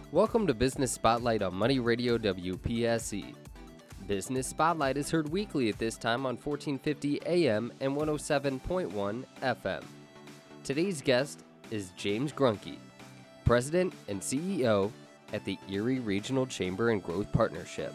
Welcome to Business Spotlight on Money Radio WPSE. Business Spotlight is heard weekly at this time on 1450 AM and 107.1 FM. Today's guest is James Grunke, President and CEO at the Erie Regional Chamber and Growth Partnership.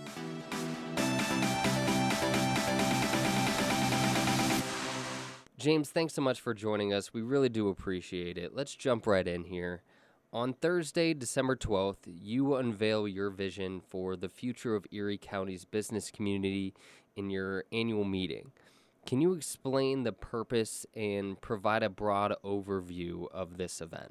James, thanks so much for joining us. We really do appreciate it. Let's jump right in here. On Thursday, December 12th, you unveil your vision for the future of Erie County's business community in your annual meeting. Can you explain the purpose and provide a broad overview of this event?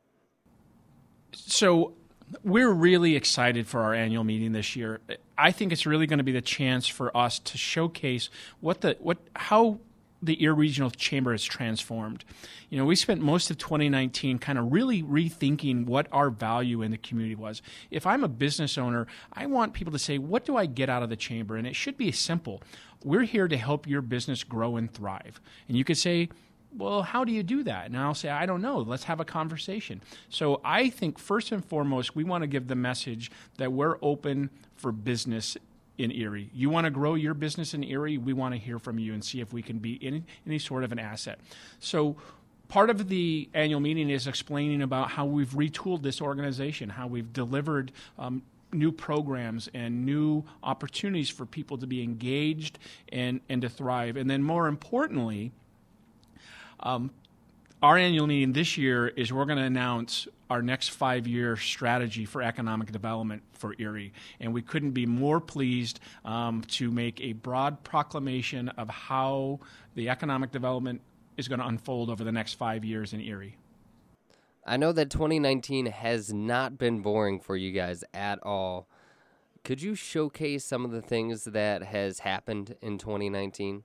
So we're really excited for our annual meeting this year. I think it's really going to be the chance for us to showcase how the Erie Regional Chamber has transformed. You know, we spent most of 2019 kind of really rethinking what our value in the community was. If I'm a business owner, I want people to say, what do I get out of the chamber? And it should be simple. We're here to help your business grow and thrive. And you could say, well, how do you do that? And I'll say, I don't know. Let's have a conversation. So I think first and foremost, we want to give the message that we're open for business in Erie. You want to grow your business in Erie, we want to hear from you and see if we can be any sort of an asset. So part of the annual meeting is explaining about how we've retooled this organization, how we've delivered new programs and new opportunities for people to be engaged and to thrive. And then more importantly, our annual meeting this year is we're going to announce our next 5-year strategy for economic development for Erie. And we couldn't be more pleased to make a broad proclamation of how the economic development is going to unfold over the next 5 years in Erie. I know that 2019 has not been boring for you guys at all. Could you showcase some of the things that has happened in 2019?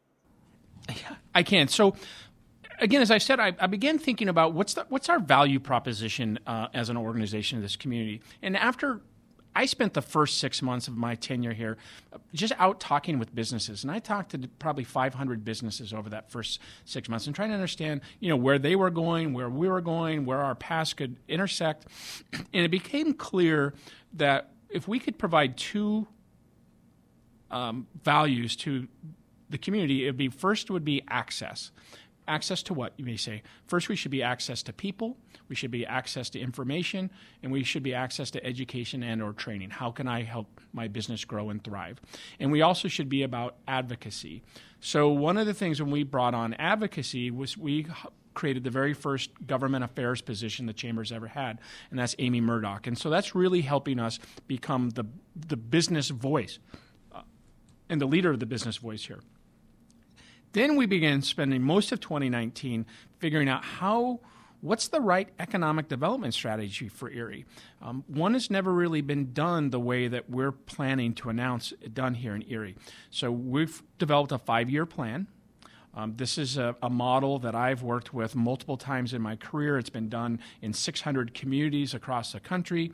I can. So again, as I said, I began thinking about what's our value proposition as an organization in this community. And after I spent the first 6 months of my tenure here just out talking with businesses, and I talked to probably 500 businesses over that first 6 months and trying to understand, where they were going, where we were going, where our paths could intersect. And it became clear that if we could provide two values to the community, it would be access. Access to what, you may say? First, we should be access to people, we should be access to information, and we should be access to education and or training. How can I help my business grow and thrive? And we also should be about advocacy. So one of the things when we brought on advocacy was we created the very first government affairs position the Chamber's ever had, and that's Amy Murdoch. And so that's really helping us become the business voice and the leader of the business voice here. Then we began spending most of 2019 figuring out what's the right economic development strategy for Erie. One has never really been done the way that we're planning to announce it done here in Erie. So we've developed a 5-year plan. This is a model that I've worked with multiple times in my career. It's been done in 600 communities across the country.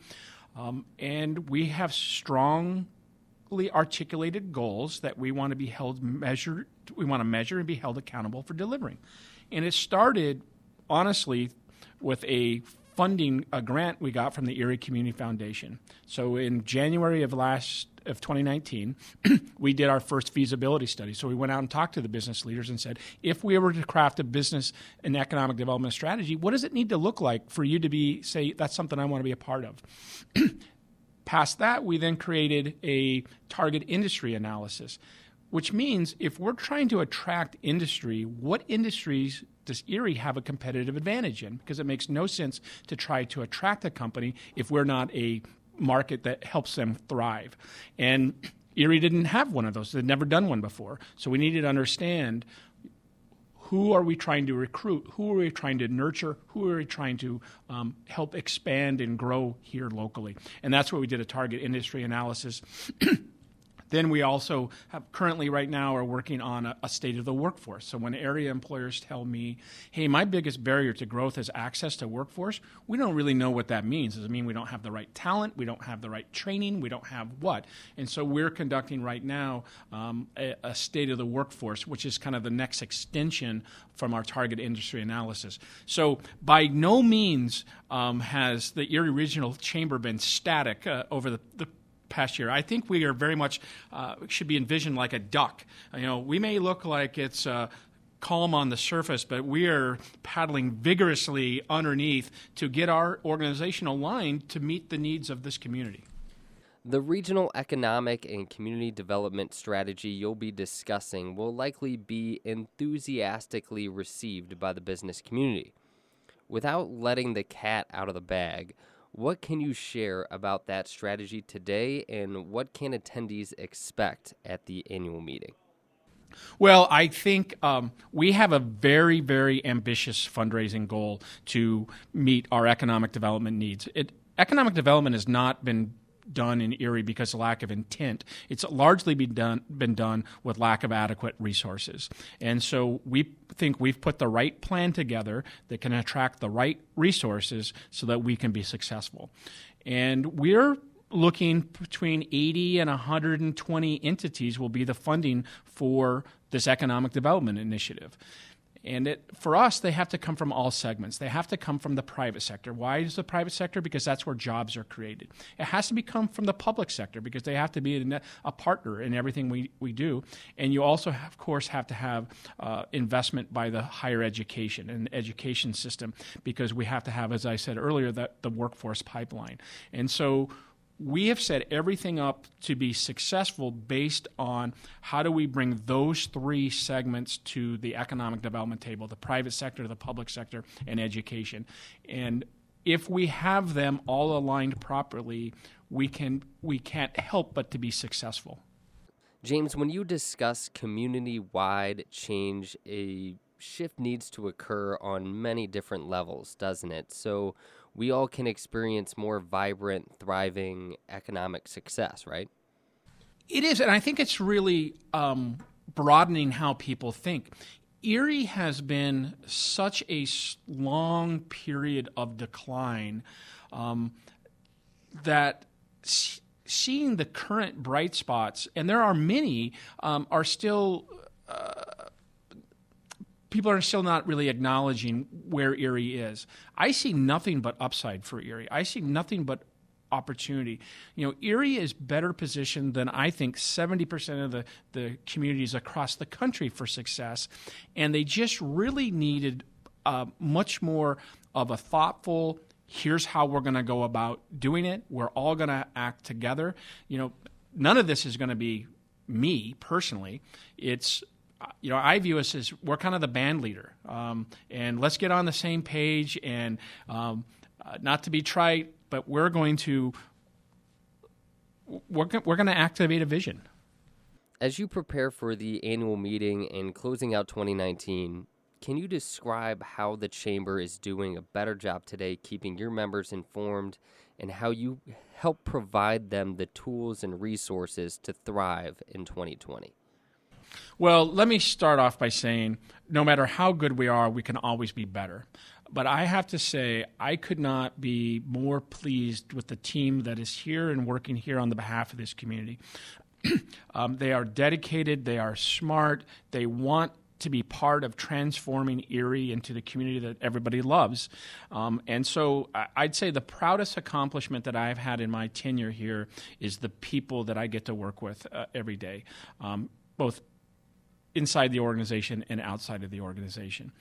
And we have strongly articulated goals that we want to measure and be held accountable for delivering. And it started, honestly, with a grant we got from the Erie Community Foundation. So in January of 2019, we did our first feasibility study. So we went out and talked to the business leaders and said, if we were to craft a business and economic development strategy, what does it need to look like for you to say, that's something I want to be a part of? Past that, we then created a target industry analysis, which means if we're trying to attract industry, what industries does Erie have a competitive advantage in? Because it makes no sense to try to attract a company if we're not a market that helps them thrive. And Erie didn't have one of those. They'd never done one before. So we needed to understand, who are we trying to recruit? Who are we trying to nurture? Who are we trying to help expand and grow here locally? And that's what we did, a target industry analysis. Then we also have currently right now are working on a state of the workforce. So when area employers tell me, hey, my biggest barrier to growth is access to workforce, we don't really know what that means. Does it mean we don't have the right talent? We don't have the right training? We don't have what? And so we're conducting right now a state of the workforce, which is kind of the next extension from our target industry analysis. So by no means has the Erie Regional Chamber been static over the past year. I think we are very much should be envisioned like a duck. We may look like it's calm on the surface, but we are paddling vigorously underneath to get our organization aligned to meet the needs of this community. The regional economic and community development strategy you'll be discussing will likely be enthusiastically received by the business community. Without letting the cat out of the bag, what can you share about that strategy today, and what can attendees expect at the annual meeting? Well, I think we have a very, very ambitious fundraising goal to meet our economic development needs. Economic development has not been done in Erie because of lack of intent. It's largely been done with lack of adequate resources. And so we think we've put the right plan together that can attract the right resources so that we can be successful. And we're looking between 80 and 120 entities will be the funding for this economic development initiative. And for us, they have to come from all segments. They have to come from the private sector. Why is the private sector? Because that's where jobs are created. It has to come from the public sector because they have to be a partner in everything we do. And you also, of course, have to have investment by the higher education and education system because we have to have, as I said earlier, the workforce pipeline. And so we have set everything up to be successful based on how do we bring those three segments to the economic development table, the private sector, the public sector, and education. And if we have them all aligned properly, we can't help but to be successful. James, when you discuss community-wide change, a shift needs to occur on many different levels, doesn't it? So we all can experience more vibrant, thriving economic success, right? It is, and I think it's really broadening how people think. Erie has been such a long period of decline that seeing the current bright spots, and there are many, are still people are still not really acknowledging where Erie is. I see nothing but upside for Erie. I see nothing but opportunity. Erie is better positioned than I think 70% of the communities across the country for success, and they just really needed much more of a thoughtful, here's how we're going to go about doing it. We're all going to act together. None of this is going to be me personally. It's I view us as we're kind of the band leader, and let's get on the same page. And not to be trite, but we're going to activate a vision. As you prepare for the annual meeting and closing out 2019, can you describe how the Chamber is doing a better job today keeping your members informed, and how you help provide them the tools and resources to thrive in 2020? Well, let me start off by saying no matter how good we are, we can always be better. But I have to say I could not be more pleased with the team that is here and working here on the behalf of this community. They are dedicated. They are smart. They want to be part of transforming Erie into the community that everybody loves. And so I'd say the proudest accomplishment that I've had in my tenure here is the people that I get to work with every day, both inside the organization and outside of the organization.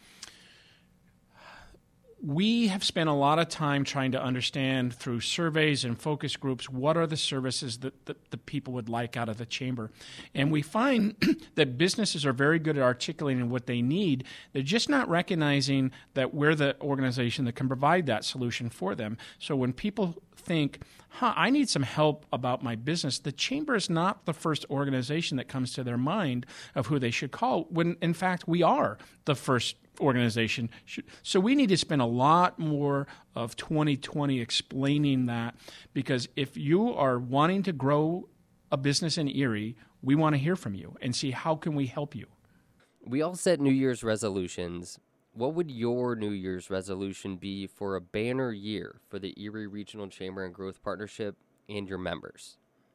We have spent a lot of time trying to understand through surveys and focus groups what are the services that the people would like out of the Chamber. And we find that businesses are very good at articulating what they need. They're just not recognizing that we're the organization that can provide that solution for them. So when people think, I need some help about my business, the Chamber is not the first organization that comes to their mind of who they should call, when in fact we are the first organization. So we need to spend a lot more of 2020 explaining that, because if you are wanting to grow a business in Erie, we want to hear from you and see how can we help you. We all set New Year's resolutions. What would your New Year's resolution be for a banner year for the Erie Regional Chamber and Growth Partnership and your members?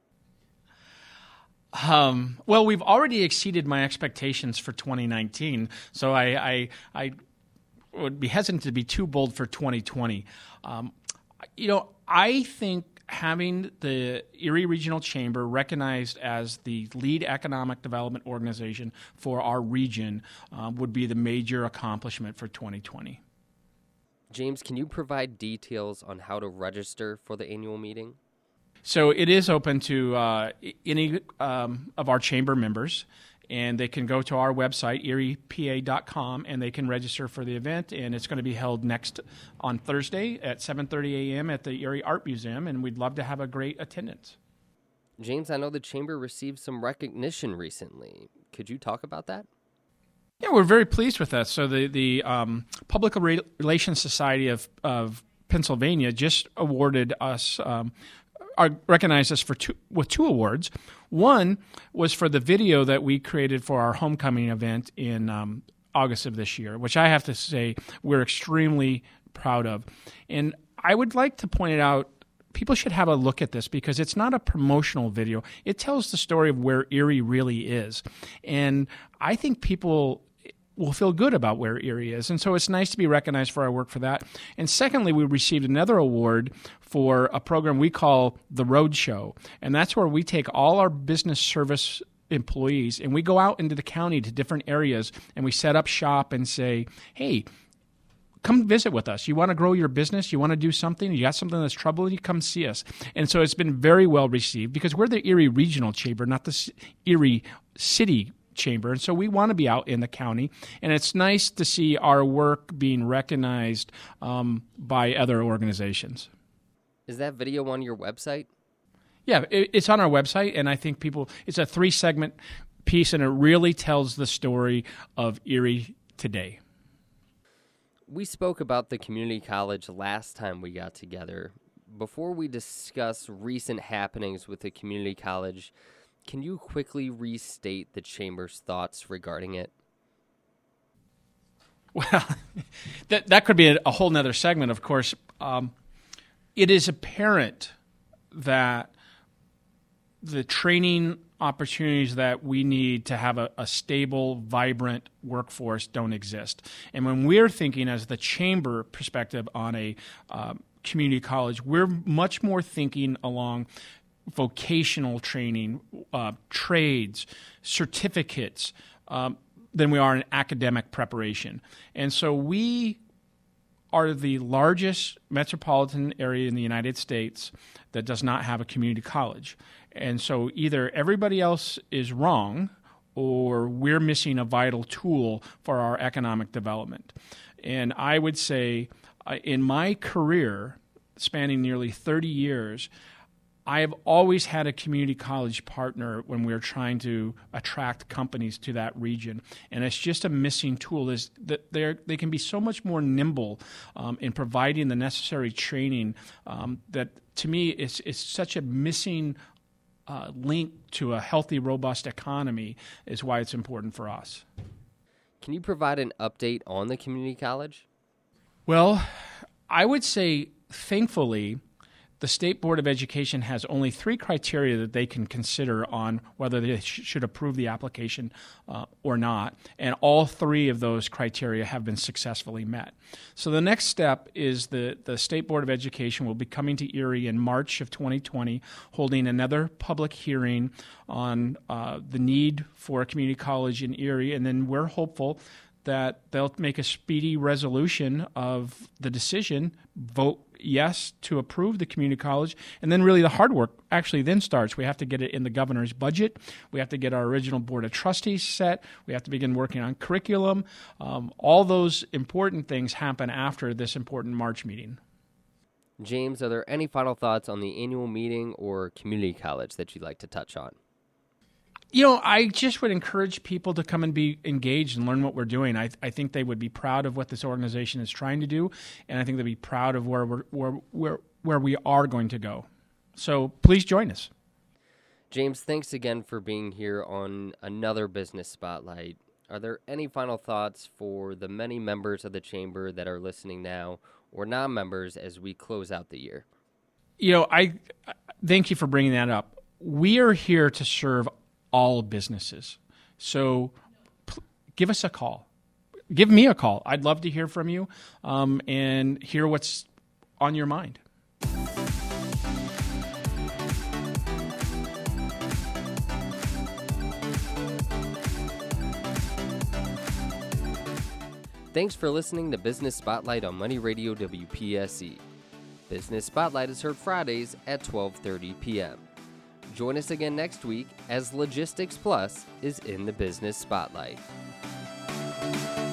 Well, we've already exceeded my expectations for 2019, so I would be hesitant to be too bold for 2020. I think having the Erie Regional Chamber recognized as the lead economic development organization for our region would be the major accomplishment for 2020. James, can you provide details on how to register for the annual meeting? So it is open to any of our chamber members, and they can go to our website, eriepa.com, and they can register for the event. And it's going to be held next on Thursday at 7:30 a.m. at the Erie Art Museum, and we'd love to have a great attendance. James, I know the chamber received some recognition recently. Could you talk about that? Yeah, we're very pleased with that. So the Public Relations Society of Pennsylvania just awarded us recognized us with two awards. One was for the video that we created for our homecoming event in August of this year, which I have to say we're extremely proud of. And I would like to point it out, people should have a look at this because it's not a promotional video. It tells the story of where Erie really is. And I think people will feel good about where Erie is. And so it's nice to be recognized for our work for that. And secondly, we received another award for a program we call The Road Show. And that's where we take all our business service employees and we go out into the county to different areas and we set up shop and say, hey, come visit with us. You want to grow your business? You want to do something? You got something that's troubling you? Come see us. And so it's been very well received because we're the Erie Regional Chamber, not the Erie City Chamber. And so we want to be out in the county. And it's nice to see our work being recognized by other organizations. Is that video on your website? Yeah, it's on our website. And I think it's a 3-segment piece, and it really tells the story of Erie today. We spoke about the community college last time we got together. Before we discuss recent happenings with the community college, can you quickly restate the Chamber's thoughts regarding it? Well, that could be a whole nother segment, of course. It is apparent that the training opportunities that we need to have a stable, vibrant workforce don't exist. And when we're thinking as the Chamber perspective on a community college, we're much more thinking along vocational training, trades, certificates, than we are in academic preparation. And so we are the largest metropolitan area in the United States that does not have a community college. And so either everybody else is wrong or we're missing a vital tool for our economic development. And I would say in my career, spanning nearly 30 years, I have always had a community college partner when we're trying to attract companies to that region, and it's just a missing tool. Is that they can be so much more nimble in providing the necessary training that to me it's such a missing link to a healthy, robust economy is why it's important for us. Can you provide an update on the community college? Well, I would say, thankfully, the State Board of Education has only 3 criteria that they can consider on whether they should approve the application or not, and all 3 of those criteria have been successfully met. So the next step is the State Board of Education will be coming to Erie in March of 2020, holding another public hearing on the need for a community college in Erie, and then we're hopeful that they'll make a speedy resolution of the decision, vote yes to approve the community college, and then really the hard work actually then starts. We have to get it in the governor's budget. We have to get our original board of trustees set. We have to begin working on curriculum. All those important things happen after this important March meeting. James, are there any final thoughts on the annual meeting or community college that you'd like to touch on? I just would encourage people to come and be engaged and learn what we're doing. I think they would be proud of what this organization is trying to do, and I think they'd be proud of where we are going to go. So please join us. James, thanks again for being here on another Business Spotlight. Are there any final thoughts for the many members of the Chamber that are listening now or non-members as we close out the year? I thank you for bringing that up. We are here to serve all businesses. So give us a call. Give me a call. I'd love to hear from you and hear what's on your mind. Thanks for listening to Business Spotlight on Money Radio WPSC. Business Spotlight is heard Fridays at 12:30 p.m. Join us again next week as Logistics Plus is in the Business Spotlight.